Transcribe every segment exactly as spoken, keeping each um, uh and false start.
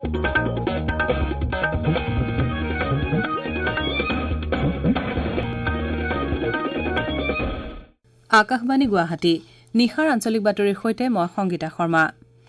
আকাশবাণী গুৱাহাটী নিশাৰ আঞ্চলিক বাতৰিৰ সৈতে মই সংগীতা শৰ্মা।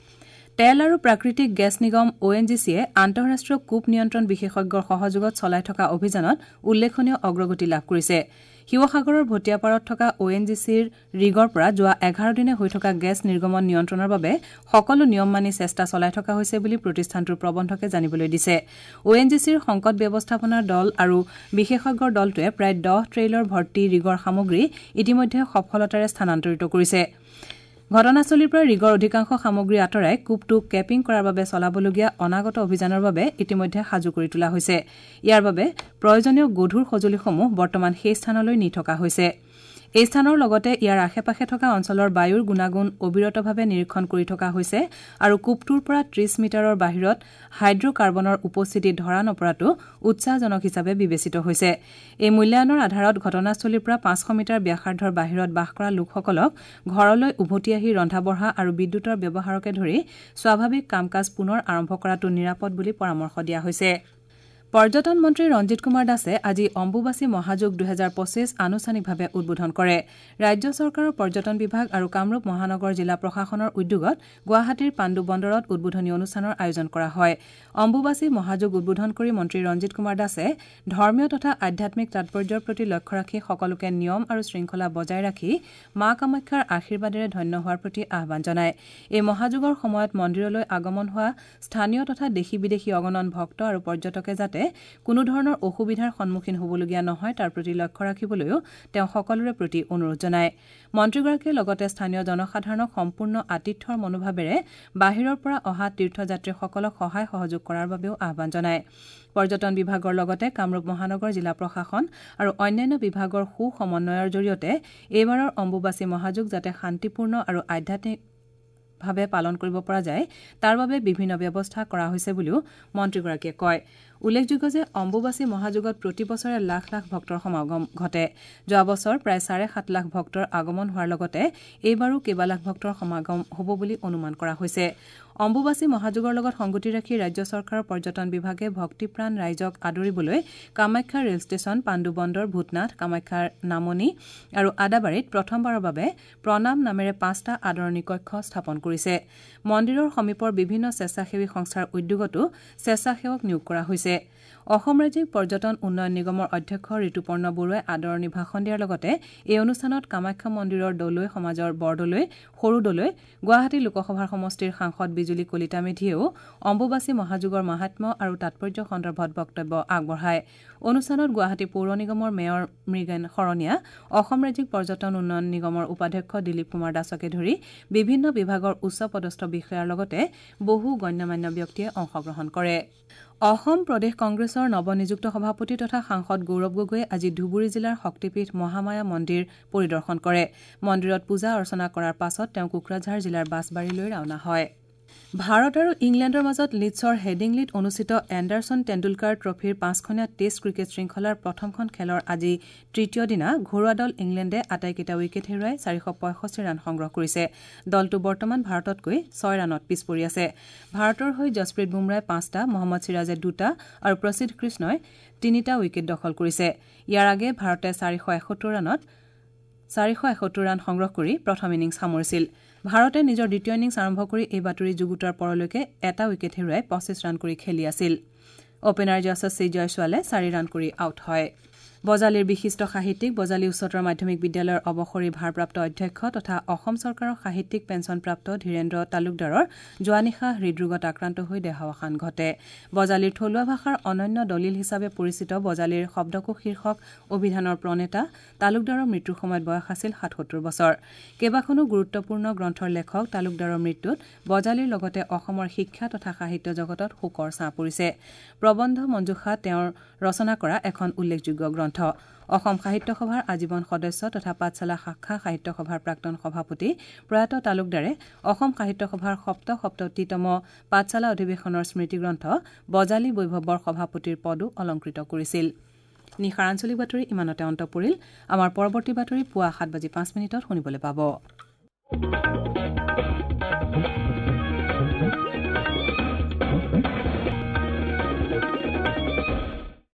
তেল আৰু প্ৰাকৃতিক গেছ নিগম অ এন জি চিয়ে আন্তঃৰাষ্ট্ৰীয় কূপ নিয়ন্ত্ৰণ বিশেষজ্ঞৰ সহযোগত চলাই থকা অভিযানত উল্লেখনীয় অগ্ৰগতি লাভ কৰিছে। শিৱসাগৰৰ ভটিয়াপাৰত থকা অ এন জি চিৰ ৰিগৰ পৰা যোৱা এঘাৰ দিনে হৈ থকা গেছ নিৰ্গমন নিয়ন্ত্ৰণৰ বাবে সকলো নিয়ম মানি চেষ্টা চলাই থকা হৈছে বুলি প্ৰতিষ্ঠানটোৰ প্ৰবন্ধকে জানিবলৈ দিছে। অ এন জি চিৰ সংকট ব্যৱস্থাপনাৰ দল আৰু বিশেষজ্ঞৰ দলটোৱে প্ৰায় দহ ট্ৰেইলৰ ভৰ্তি ৰিগৰ সামগ্ৰী ইতিমধ্যে সফলতাৰে স্থানান্তৰিত কৰিছে। ঘটনাস্থলীৰ পৰা ৰিগৰ অধিকাংশ সামগ্ৰী আঁতৰাই কূপটোক কেপিং কৰাৰ বাবে চলাবলগীয়া অনাগত অভিযানৰ বাবে ইতিমধ্যে সাজু কৰি তোলা হৈছে। ইয়াৰ বাবে প্ৰয়োজনীয় গধুৰ সঁজুলিসমূহ বৰ্তমান সেই স্থানলৈ নি থকা হৈছে। এই স্থানৰ লগতে ইয়াৰ আশে পাশে থকা অঞ্চলৰ বায়ুৰ গুণাগুণ অবিৰতভাৱে নিৰীক্ষণ কৰি থকা হৈছে আৰু কূপটোৰ পৰা ত্ৰিশ মিটাৰৰ বাহিৰত হাইড্ৰ'কাৰ্বনৰ উপস্থিতি ধৰা নপৰাটো উৎসাহজনক হিচাপে বিবেচিত হৈছে। এই মূল্যায়নৰ আধাৰত ঘটনাস্থলীৰ পৰা পাঁচশ মিটাৰ ব্যাসাৰ্ধৰ বাহিৰত বাস কৰা লোকসকলক ঘৰলৈ উভতি আহি ৰন্ধা বঢ়া আৰু বিদ্যুতৰ ব্যৱহাৰকে ধৰি স্বাভাৱিক কাম কাজ পুনৰ আৰম্ভ কৰাটো নিৰাপদ বুলি পৰামৰ্শ দিয়া হৈছে। পৰ্যটন মন্ত্ৰী ৰঞ্জিত কুমাৰ দাসে আজি অম্বুবাচী মহাযোগ দুহেজাৰ পঁচিছ আনুষ্ঠানিকভাৱে উদ্বোধন কৰে। ৰাজ্য চৰকাৰৰ পৰ্যটন বিভাগ আৰু কামৰূপ মহানগৰ জিলা প্ৰশাসনৰ উদ্যোগত গুৱাহাটীৰ পাণ্ডু বন্দৰত উদ্বোধনী অনুষ্ঠানৰ আয়োজন কৰা হয়। অম্বুবাচী মহাযোগ উদ্বোধন কৰি মন্ত্ৰী ৰঞ্জিত কুমাৰ দাসে ধৰ্মীয় তথা আধ্যাত্মিক তাৎপৰ্যৰ প্ৰতি লক্ষ্য ৰাখি সকলোকে নিয়ম আৰু শৃংখলা বজাই ৰাখি মা কামাখ্যাৰ আশীৰ্বাদেৰে ধন্য হোৱাৰ প্ৰতি আহ্বান জনায়। এই মহাযোগৰ সময়ত মন্দিৰলৈ আগমন হোৱা স্থানীয় তথা দেশী বিদেশী অগণন ভক্ত আৰু পৰ্যটকে যাতে কোনো ধৰণৰ অসুবিধাৰ সন্মুখীন হ'বলগীয়া নহয় তাৰ প্ৰতি লক্ষ্য ৰাখিবলৈও তেওঁ সকলোৰে প্ৰতি অনুৰোধ জনায়। মন্ত্ৰীগৰাকীয়ে লগতে স্থানীয় জনসাধাৰণক সম্পূৰ্ণ আতিথ্যৰ মনোভাৱেৰে বাহিৰৰ পৰা অহা তীৰ্থযাত্ৰীসকলক সহায় সহযোগ কৰাৰ বাবেও আহ্বান জনায়। পৰ্যটন বিভাগৰ লগতে কামৰূপ মহানগৰ জিলা প্ৰশাসন আৰু অন্যান্য বিভাগৰ সু সমন্বয়ৰ জৰিয়তে এইবাৰৰ অম্বুবাচী মহাযোগ যাতে শান্তিপূৰ্ণ আৰু আধ্যাত্মিক ভাৱে পালন কৰিব পৰা যায় তাৰ বাবে বিভিন্ন ব্যৱস্থা কৰা হৈছে বুলিও মন্ত্ৰীগৰাকীয়ে কয়। উল্লেখযোগ্য যে অম্বুবাচী মহাযোগত প্ৰতি বছৰে লাখ লাখ ভক্তৰ সমাগম ঘটে। যোৱা বছৰ প্ৰায় চাৰে সাত লাখ ভক্তৰ আগমন হোৱাৰ লগতে এইবাৰো কেইবা লাখ ভক্তৰ সমাগম হ'ব বুলি অনুমান কৰা হৈছে। অম্বুবাচী মহাযোগৰ লগত সংগতি ৰাখি ৰাজ্য চৰকাৰৰ পৰ্যটন বিভাগে ভক্তিপ্ৰাণ ৰাইজক আদৰিবলৈ কামাখ্যা ৰেল ষ্টেচন, পাণ্ডু বন্দৰ, ভূতনাথ, কামাখ্যাৰ নামনি আৰু আদাবাৰীত প্ৰথমবাৰৰ বাবে প্ৰণাম নামেৰে পাঁচটা আদৰণি কক্ষ স্থাপন কৰিছে। মন্দিৰৰ সমীপৰ বিভিন্ন স্বেচ্ছাসেৱী সংস্থাৰ উদ্যোগতো স্বেচ্ছাসেৱক নিয়োগ কৰা হৈছে। অসম ৰাজ্যিক পৰ্যটন উন্নয়ন নিগমৰ অধ্যক্ষ ঋতুপৰ্ণ বৰুৱাই আদৰণি ভাষণ দিয়াৰ লগতে এই অনুষ্ঠানত কামাখ্যা মন্দিৰৰ দলৈ সমাজৰ বৰদলৈ, সৰু দলৈ, গুৱাহাটী লোকসভাৰ সমষ্টিৰ সাংসদ বিজুলী কলিতা মেধিয়েও অম্বুবাচী মহাযোগৰ মাহাত্ম্য আৰু তাৎপৰ্য সন্দৰ্ভত বক্তব্য আগবঢ়ায়। অনুষ্ঠানত গুৱাহাটী পৌৰ নিগমৰ মেয়ৰ মৃগেন শৰণীয়া, অসম ৰাজ্যিক পৰ্যটন উন্নয়ন নিগমৰ উপাধ্যক্ষ দিলীপ কুমাৰ দাসকে ধৰি বিভিন্ন বিভাগৰ উচ্চপদস্থ বিষয়াৰ লগতে বহু গণ্যমান্য ব্যক্তিয়ে অংশগ্ৰহণ কৰে। অসম প্ৰদেশ কংগ্ৰেছৰ নৱনিযুক্ত সভাপতি তথা সাংসদ গৌৰৱ গগৈয়ে আজি ধুবুৰী জিলাৰ শক্তিপীঠ মহামায়া মন্দিৰ পৰিদৰ্শন কৰে। মন্দিৰত পূজা অৰ্চনা কৰাৰ পাছত তেওঁ কোকৰাঝাৰ জিলাৰ বাছবাৰীলৈ ৰাওনা হয়। ভাৰত আৰু ইংলেণ্ডৰ মাজত লিডছৰ হেডিংলিত অনুষ্ঠিত এণ্ডাৰছন টেণ্ডুলকাৰ ট্ৰফীৰ পাঁচখনীয়া টেষ্ট ক্ৰিকেট শৃংখলাৰ প্ৰথমখন খেলৰ আজি তৃতীয় দিনা ঘৰুৱা দল ইংলেণ্ডে আটাইকেইটা উইকেট হেৰুৱাই চাৰিশ পঁয়ষষ্ঠি ৰান সংগ্ৰহ কৰিছে। দলটো বৰ্তমান ভাৰততকৈ ছয় ৰানত পিছ পৰি আছে। ভাৰতৰ হৈ যশপ্ৰীত বুমৰাই পাঁচটা, মহম্মদ চিৰাজে দুটা আৰু প্ৰসিদ্ধ কৃষ্ণই তিনিটা উইকেট দখল কৰিছে। ইয়াৰ আগেয়ে ভাৰতে চাৰিশ এসত্তৰ ৰানত চাৰিশ এসত্তৰ ৰান সংগ্ৰহ কৰি প্ৰথম ইনিংছ সামৰিছিল। ভাৰতে নিজৰ দ্বিতীয় ইনিংছ আৰম্ভ কৰি এই বাতৰি যুগুতোৱাৰ পৰলৈকে এটা উইকেট হেৰুৱাই পঁচিছ ৰান কৰি খেলি আছিল। অপেনাৰ যশস্বী জয়ছোৱালে চাৰি ৰান কৰি আউট হয়। বজালীৰ বিশিষ্ট সাহিত্যিক, বজালী উচ্চতৰ মাধ্যমিক বিদ্যালয়ৰ অৱসৰী ভাৰপ্ৰাপ্ত অধ্যক্ষ তথা অসম চৰকাৰৰ সাহিত্যিক পেঞ্চনপ্ৰাপ্ত ধীৰেন্দ্ৰ তালুকদাৰৰ যোৱা নিশা হৃদৰোগত আক্ৰান্ত হৈ দেহাৱসান ঘটে। বজালীৰ থলুৱা ভাষাৰ অনন্য দলিল হিচাপে পৰিচিত বজালীৰ শব্দকোষ শীৰ্ষক অভিধানৰ প্ৰণেতা তালুকদাৰৰ মৃত্যুৰ সময়ত বয়স আছিল সাতসত্তৰ বছৰ। কেইবাখনো গুৰুত্বপূৰ্ণ গ্ৰন্থৰ লেখক তালুকদাৰৰ মৃত্যুত বজালীৰ লগতে অসমৰ শিক্ষা তথা সাহিত্য জগতত শোকৰ ছাঁ পৰিছে। প্ৰবন্ধ মঞ্জুষা তেওঁৰ ৰচনা কৰা এখন উল্লেখযোগ্য গ্ৰন্থ। অসম সাহিত্য সভাৰ আজীৱন সদস্য তথা পাঠশালা শাখা সাহিত্য সভাৰ প্ৰাক্তন সভাপতি প্ৰয়াত তালুকদাৰে অসম সাহিত্য সভাৰ সপ্ত সপ্ততিতম পাঠশালা অধিৱেশনৰ স্মৃতিগ্ৰন্থ বজালী বৈভৱৰ সভাপতিৰ পদো অলংকৃত কৰিছিল। নিশাৰ আঞ্চলিক বাতৰি ইমানতে অন্ত পৰিল। আমাৰ পৰৱৰ্তী বাতৰি পুৱা সাত বাজি পাঁচ মিনিটত শুনিবলৈ পাব।